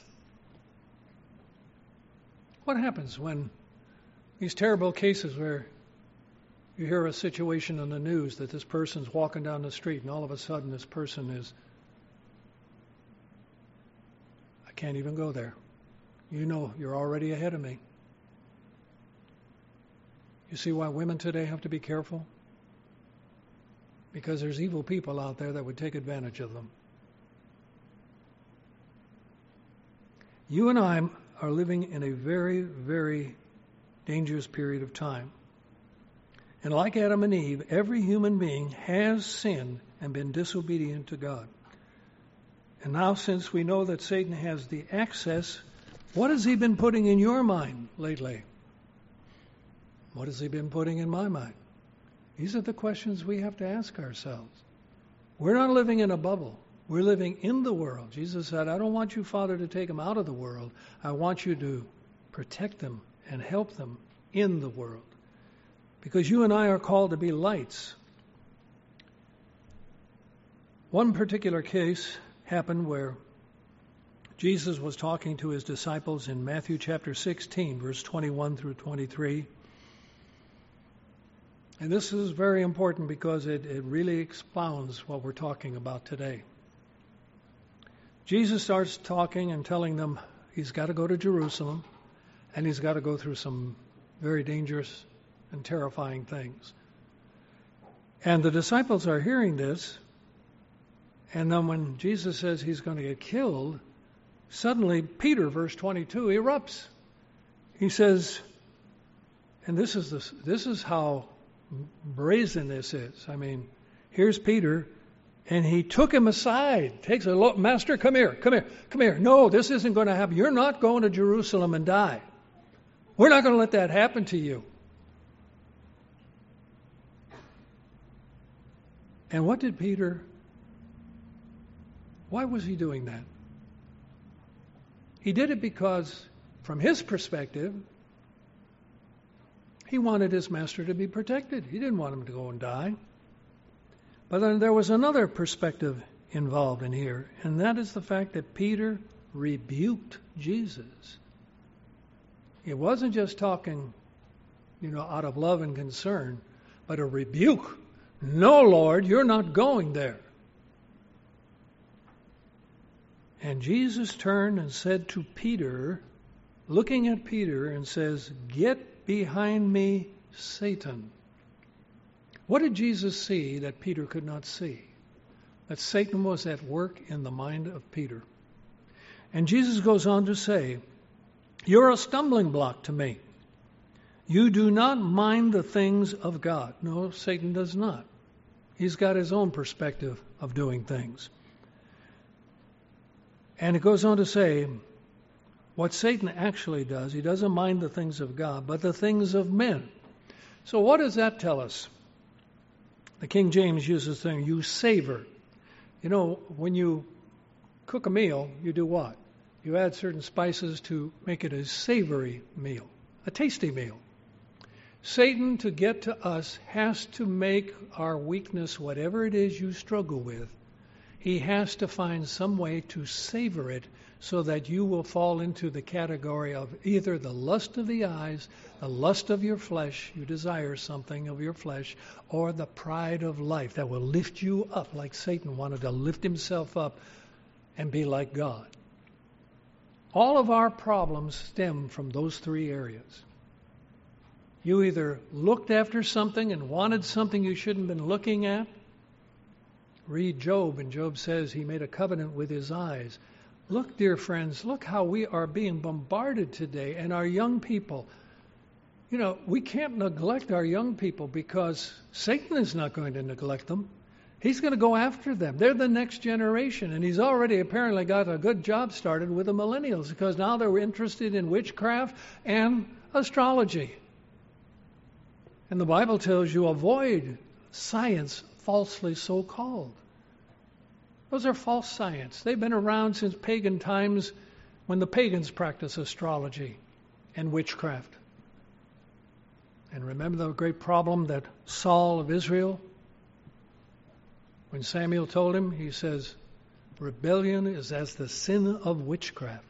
What happens when these terrible cases where you hear a situation in the news that this person's walking down the street and all of a sudden this person is, I can't even go there. You know, you're already ahead of me. You see why women today have to be careful? Because there's evil people out there that would take advantage of them. You and I are living in a very, very dangerous period of time. And like Adam and Eve, every human being has sinned and been disobedient to God. And now, since we know that Satan has the access, what has he been putting in your mind lately? What has he been putting in my mind? These are the questions we have to ask ourselves. We're not living in a bubble. We're living in the world. Jesus said, I don't want you, Father, to take them out of the world. I want you to protect them, and help them in the world. Because you and I are called to be lights. One particular case happened where Jesus was talking to his disciples in Matthew chapter 16, verse 21 through 23. And this is very important because it really expounds what we're talking about today. Jesus starts talking and telling them he's got to go to Jerusalem and he's got to go through some very dangerous and terrifying things. And the disciples are hearing this, and then when Jesus says he's going to get killed, suddenly Peter, verse 22, erupts. He says, and this is how brazen this is. I mean, here's Peter, and he took him aside, takes a look, Master, come here. No, this isn't going to happen. You're not going to Jerusalem and die. We're not going to let that happen to you. And what did Peter, why was he doing that? He did it because, from his perspective, he wanted his master to be protected. He didn't want him to go and die. But then there was another perspective involved in here, and that is the fact that Peter rebuked Jesus. It wasn't just talking, out of love and concern, but a rebuke. No, Lord, you're not going there. And Jesus turned and said to Peter, looking at Peter, and says, "Get behind me, Satan." What did Jesus see that Peter could not see? That Satan was at work in the mind of Peter. And Jesus goes on to say, "You're a stumbling block to me. You do not mind the things of God." No, Satan does not. He's got his own perspective of doing things. And it goes on to say, what Satan actually does, he doesn't mind the things of God, but the things of men. So what does that tell us? The King James uses the thing, you savor. When you cook a meal, you do what? You add certain spices to make it a savory meal, a tasty meal. Satan, to get to us, has to make our weakness, whatever it is you struggle with, he has to find some way to savor it so that you will fall into the category of either the lust of the eyes, the lust of your flesh, you desire something of your flesh, or the pride of life that will lift you up like Satan wanted to lift himself up and be like God. All of our problems stem from those three areas. You either looked after something and wanted something you shouldn't have been looking at. Read Job, and Job says he made a covenant with his eyes. Look, dear friends, look how we are being bombarded today, and our young people. We can't neglect our young people because Satan is not going to neglect them. He's going to go after them. They're the next generation, and he's already apparently got a good job started with the millennials because now they're interested in witchcraft and astrology. And the Bible tells you avoid science falsely so called. Those are false science. They've been around since pagan times when the pagans practiced astrology and witchcraft. And remember the great problem that Saul of Israel, when Samuel told him, he says, rebellion is as the sin of witchcraft.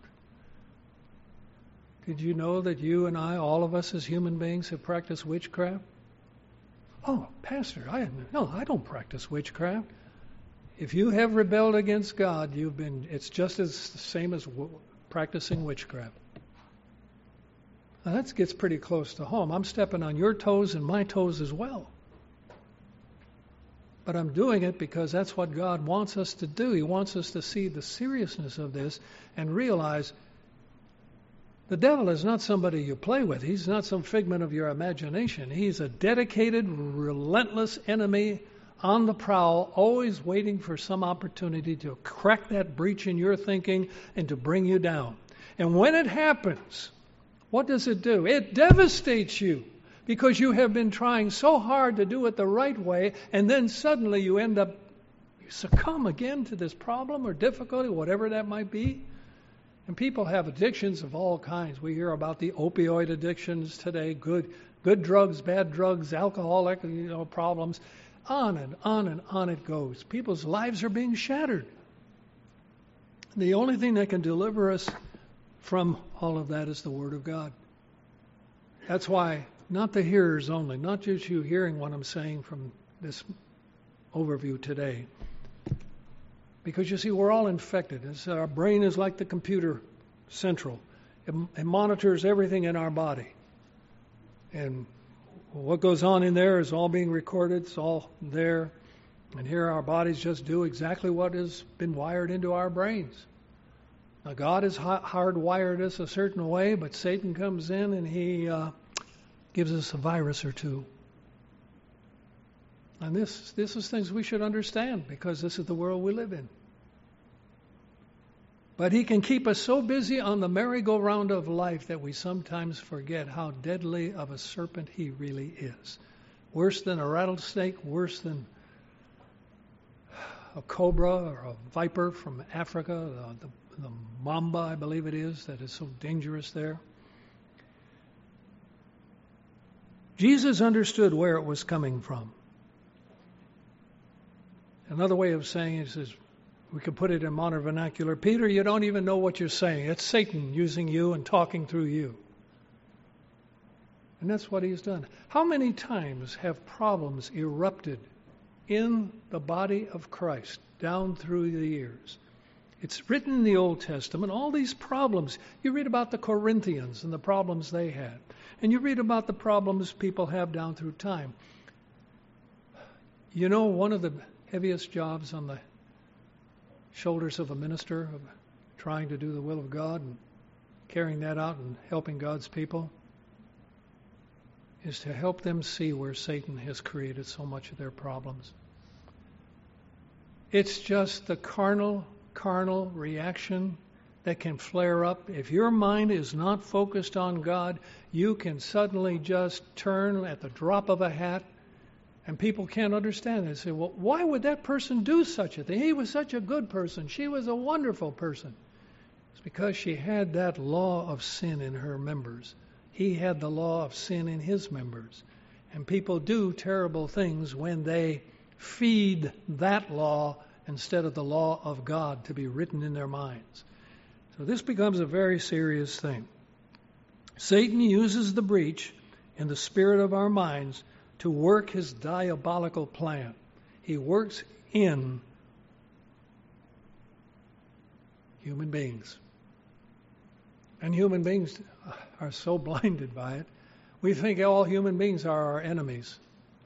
Did you know that you and I, all of us as human beings, have practiced witchcraft? Oh, Pastor, I don't practice witchcraft. If you have rebelled against God, it's just as the same as practicing witchcraft. Now that gets pretty close to home. I'm stepping on your toes and my toes as well. But I'm doing it because that's what God wants us to do. He wants us to see the seriousness of this and realize the devil is not somebody you play with. He's not some figment of your imagination. He's a dedicated, relentless enemy on the prowl, always waiting for some opportunity to crack that breach in your thinking and to bring you down. And when it happens, what does it do? It devastates you because you have been trying so hard to do it the right way, and then suddenly you succumb again to this problem or difficulty, whatever that might be. And people have addictions of all kinds. We hear about the opioid addictions today, good drugs, bad drugs, alcoholic, problems. On and on and on it goes. People's lives are being shattered. The only thing that can deliver us from all of that is the Word of God. That's why, not the hearers only, not just you hearing what I'm saying from this overview today. Because you see, we're all infected. Our brain is like the computer central. It monitors everything in our body. And what goes on in there is all being recorded. It's all there. And here our bodies just do exactly what has been wired into our brains. Now God has hardwired us a certain way, but Satan comes in and he gives us a virus or two. And this is things we should understand, because this is the world we live in. But he can keep us so busy on the merry-go-round of life that we sometimes forget how deadly of a serpent he really is. Worse than a rattlesnake, worse than a cobra or a viper from Africa, the mamba, I believe it is, that is so dangerous there. Jesus understood where it was coming from. Another way of saying it is, we could put it in modern vernacular, Peter, you don't even know what you're saying. It's Satan using you and talking through you. And that's what he's done. How many times have problems erupted in the body of Christ down through the years? It's written in the Old Testament, all these problems. You read about the Corinthians and the problems they had. And you read about the problems people have down through time. You know, one of the heaviest jobs on the shoulders of a minister, of trying to do the will of God and carrying that out and helping God's people, is to help them see where Satan has created so much of their problems. It's just the carnal reaction that can flare up. If your mind is not focused on God, you can suddenly just turn at the drop of a hat. And people can't understand. They say, well, why would that person do such a thing? He was such a good person. She was a wonderful person. It's because she had that law of sin in her members. He had the law of sin in his members. And people do terrible things when they feed that law instead of the law of God to be written in their minds. So this becomes a very serious thing. Satan uses the breach in the spirit of our minds to work his diabolical plan. He works in human beings. And human beings are so blinded by it. We think all human beings are our enemies.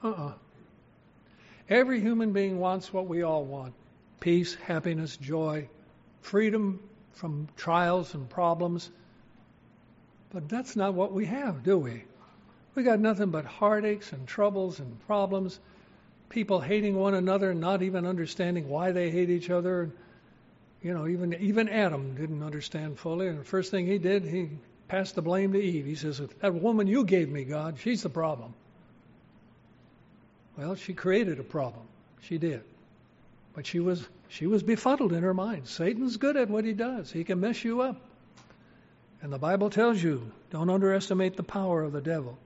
Every human being wants what we all want. Peace, happiness, joy, freedom from trials and problems. But that's not what we have, do we? We got nothing but heartaches and troubles and problems. People hating one another and not even understanding why they hate each other. You know, even Adam didn't understand fully. And the first thing he did, he passed the blame to Eve. He says, that woman you gave me, God, she's the problem. Well, she created a problem. She did. But she was befuddled in her mind. Satan's good at what he does. He can mess you up. And the Bible tells you, don't underestimate the power of the devil.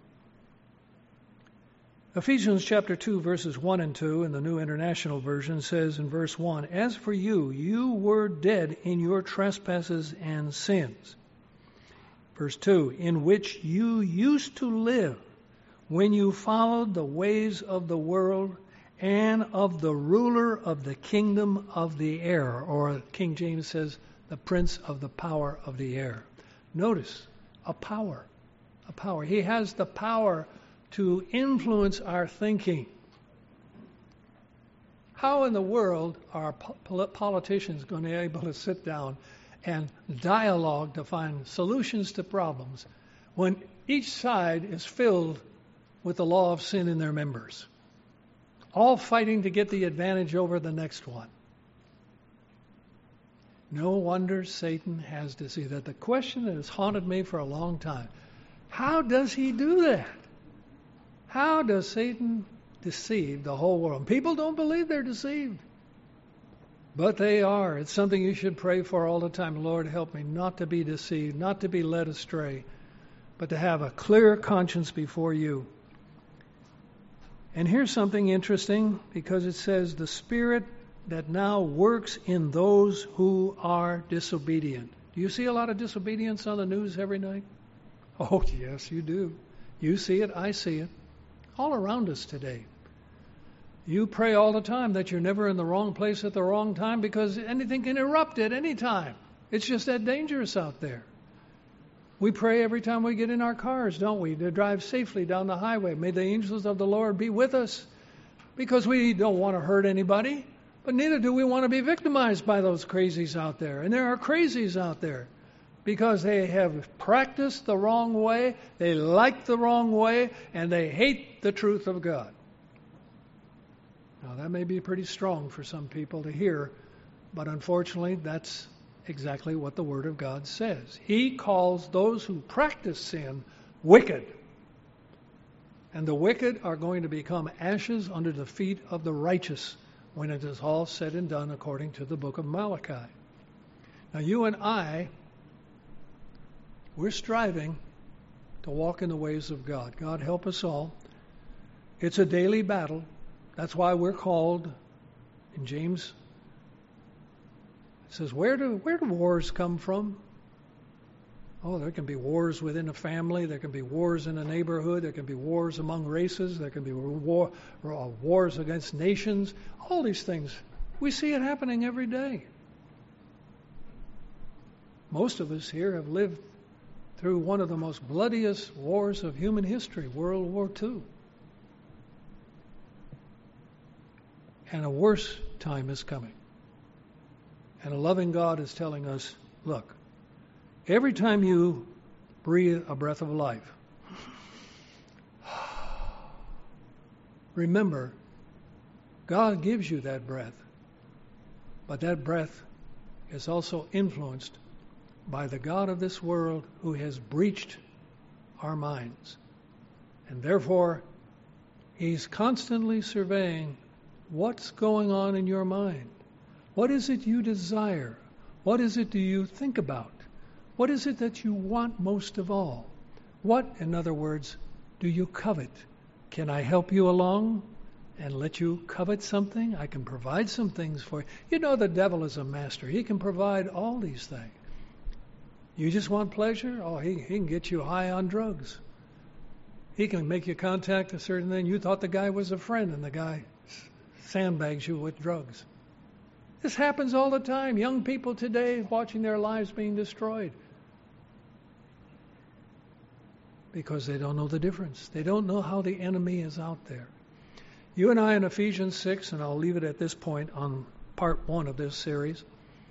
Ephesians chapter 2, verses 1 and 2 in the New International Version says in verse 1, as for you, you were dead in your trespasses and sins. Verse 2, in which you used to live when you followed the ways of the world and of the ruler of the kingdom of the air, or King James says, the prince of the power of the air. Notice, a power. He has the power to influence our thinking. How in the world are politicians going to be able to sit down and dialogue to find solutions to problems when each side is filled with the law of sin in their members, all fighting to get the advantage over the next one? No wonder Satan has deceived. That the question that has haunted me for a long time, how does he do that? How does Satan deceive the whole world? People don't believe they're deceived. But they are. It's something you should pray for all the time. Lord, help me not to be deceived, not to be led astray, but to have a clear conscience before you. And here's something interesting, because it says, the Spirit that now works in those who are disobedient. Do you see a lot of disobedience on the news every night? Oh, yes, you do. You see it, I see it. All around us today. You pray all the time that you're never in the wrong place at the wrong time, because anything can erupt at any time. It's just that dangerous out there. We pray every time we get in our cars, don't we, to drive safely down the highway. May the angels of the Lord be with us, because we don't want to hurt anybody, but neither do we want to be victimized by those crazies out there. And there are crazies out there because they have practiced the wrong way, they like the wrong way, and they hate the truth of God. Now, that may be pretty strong for some people to hear, but unfortunately, that's exactly what the Word of God says. He calls those who practice sin wicked. And the wicked are going to become ashes under the feet of the righteous when it is all said and done according to the book of Malachi. Now, you and I, we're striving to walk in the ways of God. God help us all. It's a daily battle. That's why we're called, in James, it says, where do wars come from? Oh, there can be wars within a family. There can be wars in a neighborhood. There can be wars among races. There can be wars against nations. All these things. We see it happening every day. Most of us here have lived through one of the most bloodiest wars of human history, World War II. And a worse time is coming. And a loving God is telling us, look, every time you breathe a breath of life, remember, God gives you that breath. But that breath is also influenced by the God of this world who has breached our minds. And therefore, He's constantly surveying what's going on in your mind. What is it you desire? What is it do you think about? What is it that you want most of all? What, in other words, do you covet? Can I help you along and let you covet something? I can provide some things for you. You know the devil is a master. He can provide all these things. You just want pleasure? Oh, he can get you high on drugs. He can make you contact a certain thing. You thought the guy was a friend, and the guy sandbags you with drugs. This happens all the time. Young people today watching their lives being destroyed because they don't know the difference. They don't know how the enemy is out there. You and I in Ephesians 6, and I'll leave it at this point on part 1 of this series,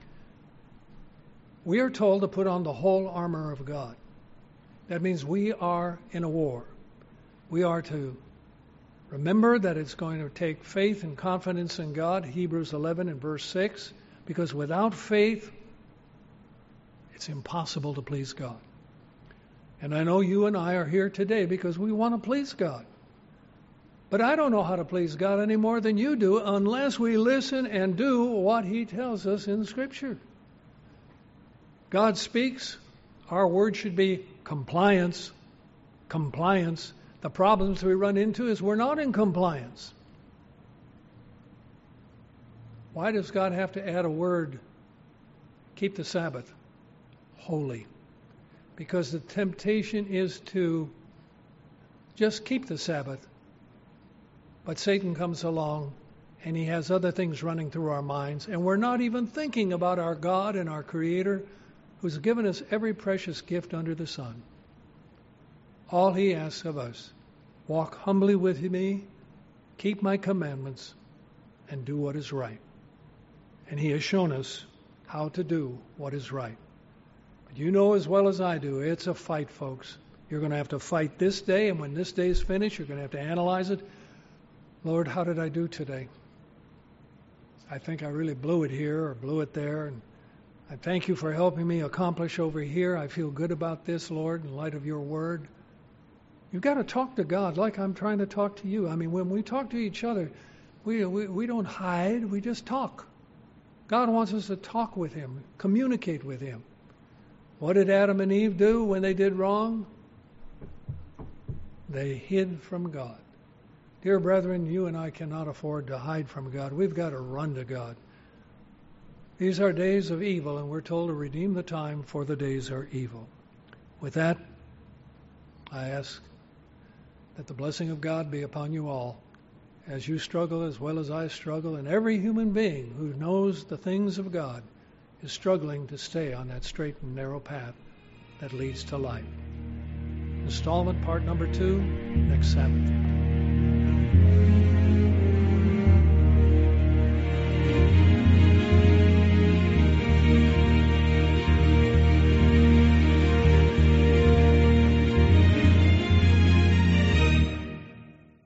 we are told to put on the whole armor of God. That means we are in a war. We are to remember that it's going to take faith and confidence in God, Hebrews 11 and verse 6, because without faith, it's impossible to please God. And I know you and I are here today because we want to please God. But I don't know how to please God any more than you do unless we listen and do what He tells us in Scripture. God speaks. Our word should be compliance. Compliance. The problems we run into is we're not in compliance. Why does God have to add a word? Keep the Sabbath holy. Because the temptation is to just keep the Sabbath. But Satan comes along and he has other things running through our minds, and we're not even thinking about our God and our Creator who's given us every precious gift under the sun. All He asks of us, walk humbly with me, keep my commandments, and do what is right. And He has shown us how to do what is right. But you know as well as I do, it's a fight, folks. You're going to have to fight this day, and when this day is finished, you're going to have to analyze it. Lord, how did I do today? I think I really blew it here or blew it there, and I thank you for helping me accomplish over here. I feel good about this, Lord, in light of your word. You've got to talk to God like I'm trying to talk to you. I mean, when we talk to each other, we don't hide, we just talk. God wants us to talk with Him, communicate with Him. What did Adam and Eve do when they did wrong? They hid from God. Dear brethren, you and I cannot afford to hide from God. We've got to run to God. These are days of evil, and we're told to redeem the time, for the days are evil. With that, I ask that the blessing of God be upon you all as you struggle as well as I struggle, and every human being who knows the things of God is struggling to stay on that straight and narrow path that leads to life. Installment part number 2, next Sabbath.